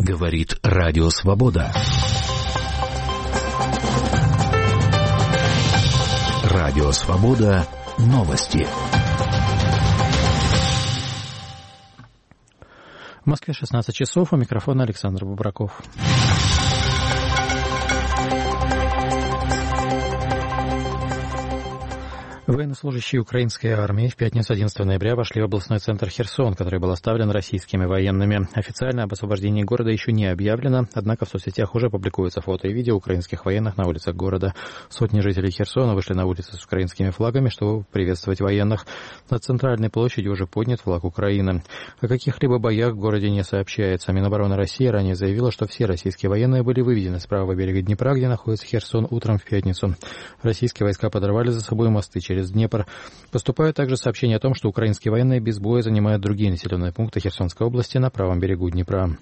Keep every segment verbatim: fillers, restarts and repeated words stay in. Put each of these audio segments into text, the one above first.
Говорит Радио Свобода. Радио Свобода. Новости. В Москве шестнадцать часов. У микрофона Александр Бубраков. Военнослужащие украинской армии в пятницу одиннадцатого ноября вошли в областной центр Херсон, который был оставлен российскими военными. Официально об освобождении города еще не объявлено, однако в соцсетях уже публикуются фото и видео украинских военных на улицах города. Сотни жителей Херсона вышли на улицы с украинскими флагами, чтобы приветствовать военных. Над центральной площадью уже поднят флаг Украины. О каких-либо боях в городе не сообщается. Минобороны России ранее заявила, что все российские военные были выведены с правого берега Днепра, где находится Херсон, утром в пятницу. Российские войска подорвали за собой мосты через Через Днепр. Поступают также сообщения о том, что украинские военные без боя занимают другие населенные пункты Херсонской области на правом берегу Днепра.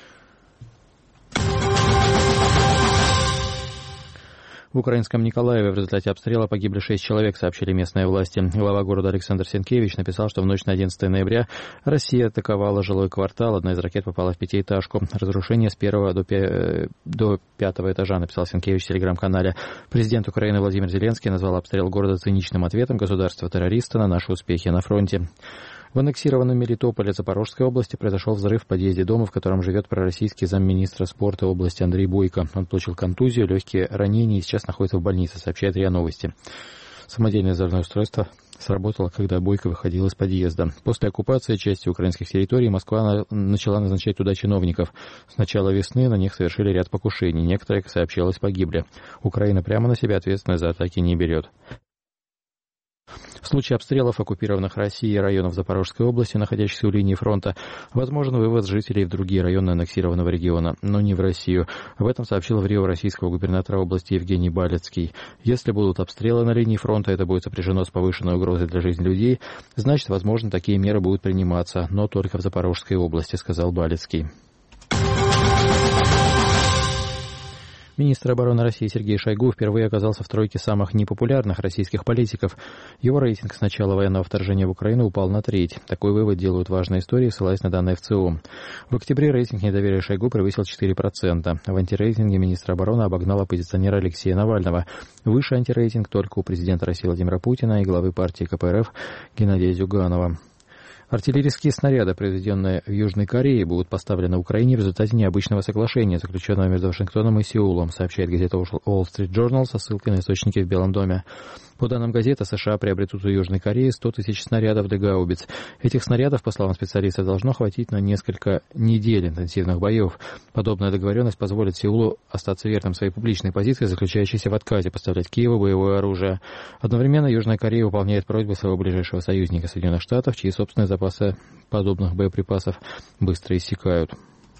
В украинском Николаеве в результате обстрела погибли шесть человек, сообщили местные власти. Глава города Александр Сенкевич написал, что в ночь на одиннадцатое ноября Россия атаковала жилой квартал. Одна из ракет попала в пятиэтажку. Разрушение с первого до, пи... до пятого этажа, написал Сенкевич в телеграм-канале. Президент Украины Владимир Зеленский назвал обстрел города циничным ответом государства-террориста на наши успехи на фронте. В аннексированном Мелитополе Запорожской области произошел взрыв в подъезде дома, в котором живет пророссийский замминистра спорта области Андрей Бойко. Он получил контузию, легкие ранения и сейчас находится в больнице, сообщает РИА Новости. Самодельное взрывное устройство сработало, когда Бойко выходил из подъезда. После оккупации части украинских территорий Москва начала назначать туда чиновников. С начала весны на них совершили ряд покушений. Некоторые, как сообщалось, погибли. Украина прямо на себя ответственность за атаки не берет. В случае обстрелов оккупированных Россией районов Запорожской области, находящихся у линии фронта, возможен вывоз жителей в другие районы аннексированного региона, но не в Россию. Об этом сообщил в Рио российского губернатора области Евгений Балецкий. Если будут обстрелы на линии фронта, это будет сопряжено с повышенной угрозой для жизни людей, значит, возможно, такие меры будут приниматься, но только в Запорожской области, сказал Балецкий. Министр обороны России Сергей Шойгу впервые оказался в тройке самых непопулярных российских политиков. Его рейтинг с начала военного вторжения в Украину упал на треть. Такой вывод делают важные истории, ссылаясь на данные ВЦИОМ. В октябре рейтинг недоверия Шойгу превысил четыре процента. В антирейтинге министра обороны обогнал оппозиционера Алексея Навального. Выше антирейтинг только у президента России Владимира Путина и главы партии ка пэ эр эф Геннадия Зюганова. Артиллерийские снаряды, произведенные в Южной Корее, будут поставлены Украине в результате необычного соглашения, заключенного между Вашингтоном и Сеулом, сообщает газета Wall Street Journal со ссылкой на источники в Белом доме. По данным газеты, США приобретут у Южной Кореи сто тысяч снарядов для гаубиц. Этих снарядов, по словам специалистов, должно хватить на несколько недель интенсивных боев. Подобная договоренность позволит Сеулу остаться верным своей публичной позиции, заключающейся в отказе поставлять Киеву боевое оружие. Одновременно Южная Корея выполняет просьбы своего ближайшего союзника Соединенных Штатов, чьи собственные запасы подобных боеприпасов быстро иссякают.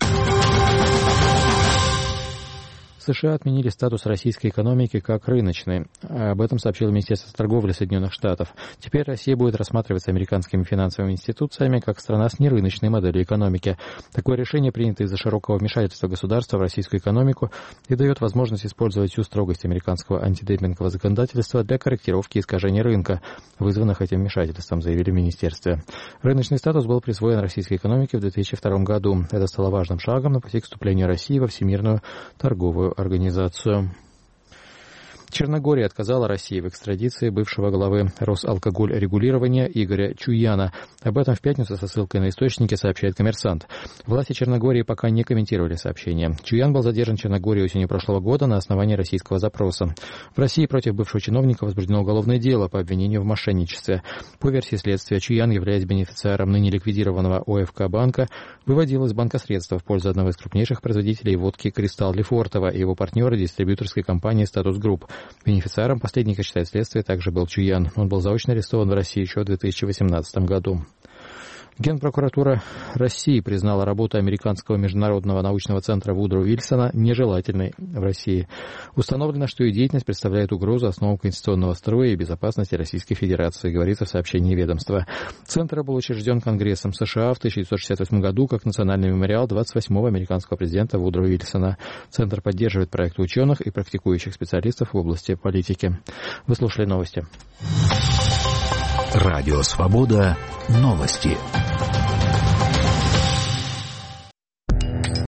США отменили статус российской экономики как рыночной. Об этом сообщило Министерство торговли Соединенных Штатов. Теперь Россия будет рассматриваться американскими финансовыми институциями как страна с нерыночной моделью экономики. Такое решение принято из-за широкого вмешательства государства в российскую экономику и дает возможность использовать всю строгость американского антидемпингового законодательства для корректировки искажений рынка, вызванных этим вмешательством, заявили в министерстве. Рыночный статус был присвоен российской экономике в две тысячи втором году. Это стало важным шагом на пути к вступлению России во Всемирную торговую организацию. Черногория отказала России в экстрадиции бывшего главы Росалкогольрегулирования Игоря Чуяна. Об этом в пятницу со ссылкой на источники сообщает «Коммерсант». Власти Черногории пока не комментировали сообщение. Чуян был задержан в Черногории осенью прошлого года на основании российского запроса. В России против бывшего чиновника возбуждено уголовное дело по обвинению в мошенничестве. По версии следствия, Чуян, являясь бенефициаром ныне ликвидированного о эф ка банка, выводил из банка средства в пользу одного из крупнейших производителей водки «Кристалл» Лефортово и его партнера дистрибьюторской компании «Статус Групп». Бенефициаром последнего, считает следствие, также был Чуян. Он был заочно арестован в России еще в две тысячи восемнадцатом году. Генпрокуратура России признала работу американского международного научного центра Вудро Вильсона нежелательной в России. Установлено, что ее деятельность представляет угрозу основам конституционного строя и безопасности Российской Федерации, говорится в сообщении ведомства. Центр был учрежден Конгрессом США в тысяча девятьсот шестьдесят восьмом году как национальный мемориал двадцать восьмого американского президента Вудро Вильсона. Центр поддерживает проекты ученых и практикующих специалистов в области политики. Вы слушали новости. Радио Свобода. Новости.